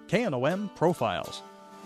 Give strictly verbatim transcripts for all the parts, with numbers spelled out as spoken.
K N O M Profiles.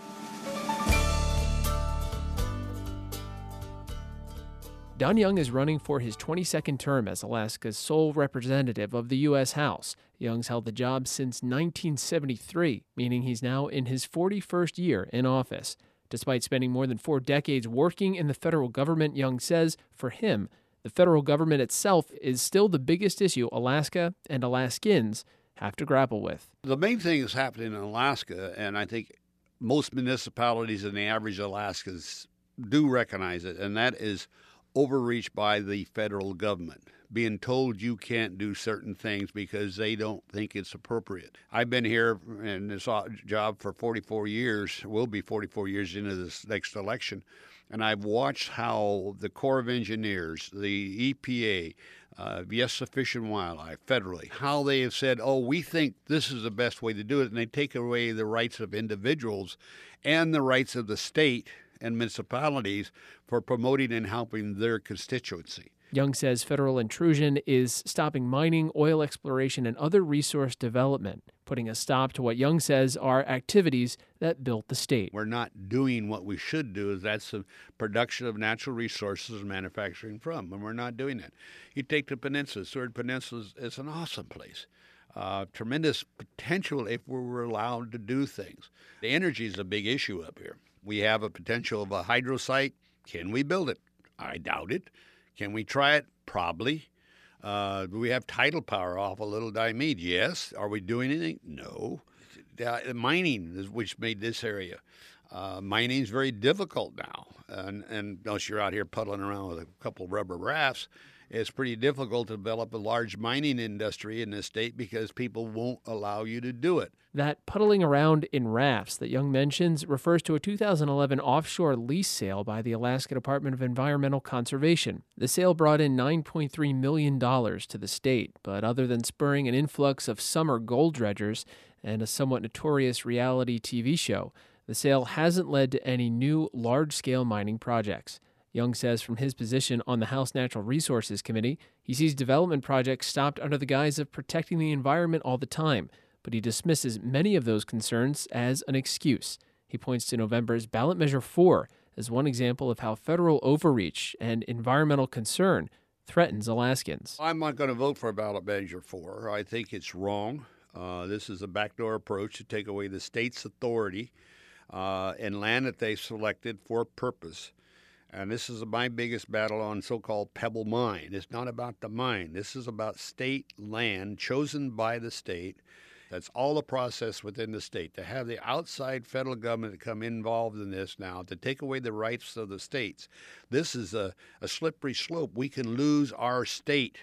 Don Young is running for his twenty-second term as Alaska's sole representative of the U S House. Young's held the job since nineteen seventy-three, meaning he's now in his forty-first year in office. Despite spending more than four decades working in the federal government, Young says, for him, the federal government itself is still the biggest issue Alaska and Alaskans have to grapple with. The main thing that's happening in Alaska, and I think most municipalities and the average Alaskans do recognize it, and that is overreach by the federal government, being told you can't do certain things because they don't think it's appropriate. I've been here in this job for forty-four years, will be forty-four years into this next election, and I've watched how the Corps of Engineers, the E P A, uh, yes, Fish and Wildlife, federally, how they have said, oh, we think this is the best way to do it, and they take away the rights of individuals and the rights of the state and municipalities for promoting and helping their constituency. Young says federal intrusion is stopping mining, oil exploration, and other resource development, putting a stop to what Young says are activities that built the state. We're not doing what we should do, is that's the production of natural resources and manufacturing from, and we're not doing that. You take the peninsula, Seward Peninsula is an awesome place. Uh, tremendous potential if we were allowed to do things. The energy is a big issue up here. We have a potential of a hydro site. Can we build it? I doubt it. Can we try it? Probably. Uh, do we have tidal power off of Little Diomede? Yes. Are we doing anything? No. Uh, mining, is, which made this area. Uh, mining is very difficult now. And, and unless you're out here puddling around with a couple of rubber rafts, it's pretty difficult to develop a large mining industry in this state because people won't allow you to do it. That puddling around in rafts that Young mentions refers to a two thousand eleven offshore lease sale by the Alaska Department of Environmental Conservation. The sale brought in nine point three million dollars to the state, but other than spurring an influx of summer gold dredgers and a somewhat notorious reality T V show, the sale hasn't led to any new large-scale mining projects. Young says from his position on the House Natural Resources Committee, he sees development projects stopped under the guise of protecting the environment all the time, but he dismisses many of those concerns as an excuse. He points to November's Ballot Measure four as one example of how federal overreach and environmental concern threatens Alaskans. I'm not going to vote for Ballot Measure four. I think it's wrong. Uh, this is a backdoor approach to take away the state's authority uh, and land that they selected for a purpose. And this is my biggest battle on so-called Pebble Mine. It's not about the mine. This is about state land chosen by the state. That's all the process within the state. To have the outside federal government come involved in this now, to take away the rights of the states, this is a, a slippery slope. We can lose our state.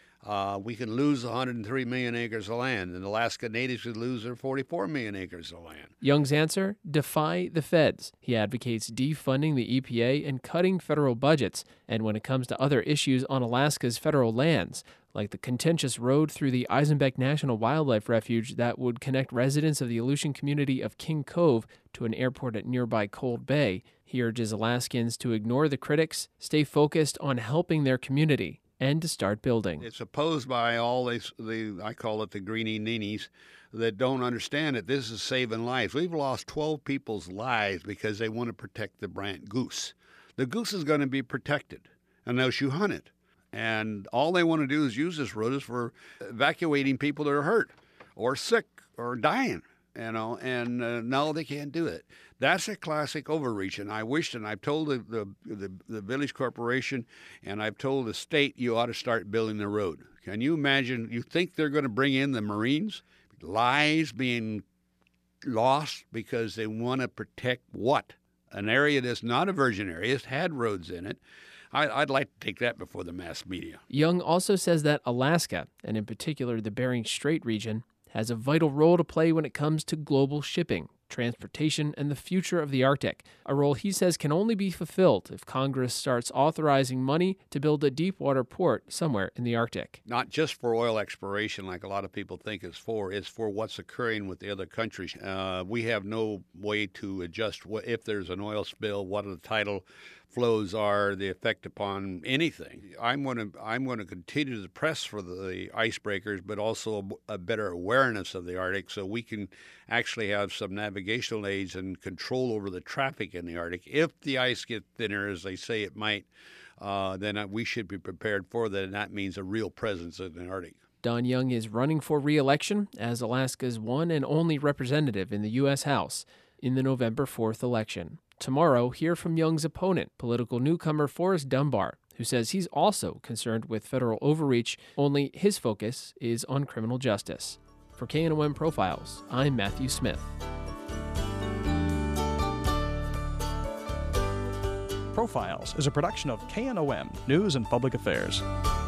Uh, we can lose one hundred three million acres of land, and Alaska Natives could lose their forty-four million acres of land. Young's answer? Defy the feds. He advocates defunding the E P A and cutting federal budgets. And when it comes to other issues on Alaska's federal lands, like the contentious road through the Eisenbeck National Wildlife Refuge that would connect residents of the Aleutian community of King Cove to an airport at nearby Cold Bay, he urges Alaskans to ignore the critics, stay focused on helping their community, and to start building. It's opposed by all these, the I call it the greenie neenies, that don't understand that this is saving lives. We've lost twelve people's lives because they want to protect the Brant goose. The goose is going to be protected unless you hunt it. And all they want to do is use this road for evacuating people that are hurt or sick or dying. You know, and uh, no, they can't do it. That's a classic overreach, and I wished, and I've told the, the the the village corporation, and I've told the state, you ought to start building the road. Can you imagine? You think they're going to bring in the Marines? Lives being lost because they want to protect what? An area that's not a virgin area. It's had roads in it. I, I'd like to take that before the mass media. Young also says that Alaska, and in particular the Bering Strait region, has a vital role to play when it comes to global shipping, transportation, and the future of the Arctic, a role he says can only be fulfilled if Congress starts authorizing money to build a deep-water port somewhere in the Arctic. Not just for oil exploration like a lot of people think it's for, it's for what's occurring with the other countries. Uh, we have no way to adjust what, if there's an oil spill, what are the tidal flows are, the effect upon anything. I'm going to I'm going to continue to press for the icebreakers, but also a better awareness of the Arctic, so we can actually have some navigational aids and control over the traffic in the Arctic. If the ice gets thinner, as they say it might, uh, then we should be prepared for that, and that means a real presence in the Arctic. Don Young is running for re-election as Alaska's one and only representative in the U S House in the November fourth election. Tomorrow, hear from Young's opponent, political newcomer Forrest Dunbar, who says he's also concerned with federal overreach, only his focus is on criminal justice. For K N O M Profiles, I'm Matthew Smith. Profiles is a production of K N O M News and Public Affairs.